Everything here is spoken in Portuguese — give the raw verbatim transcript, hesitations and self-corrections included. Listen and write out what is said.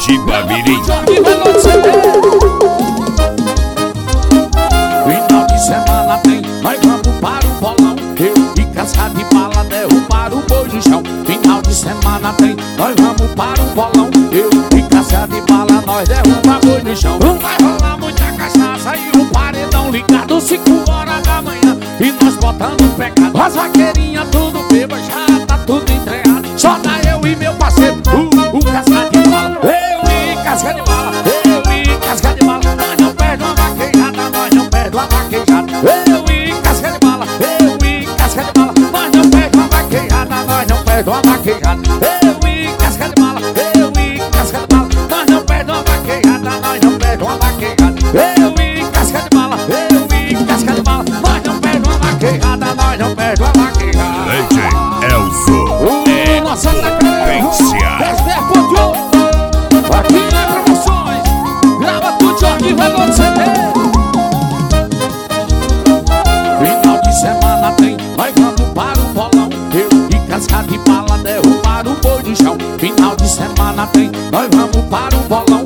de Babirim. Final de semana tem, nós vamos para o bolão. Eu e casca de bala derrubar o boi no chão. Final de semana tem, nós vamos para o bolão. Eu e casca de bala, nós derrubar boi no chão. Vai rolar muita cachaça e o paredão ligado cinco horas da manhã. E nós botando pecado, as vaqueirinhas tudo bêbado, já tá tudo entregado. Só dá eu e meu parceiro, o, o casca de bala. Eu e casca de bala, eu e casca de bala. Nós não perde uma vaquejada, nós não perde uma vaquejada. Eu e casca de bala, eu e casca de bala. Nós não perde uma vaquejada, nós não perde uma vaquejada. Eu e casca de bala, eu e casca de bala. Nós não perde uma vaquejada, nós não perde uma vaquejada. Eu e casca de bala, eu e casca de bala. Nós não perde uma vaquejada, nós não perde uma vaquejada. D J Elzo, Uh, nossa sequência. Aqui não é promoções. Grava tudo, Jorge, vai no C D. Final de semana tem, nós vamos para o bolão. Eu e casca de bala derrubar o boi no chão. Final de semana tem, nós vamos para o bolão.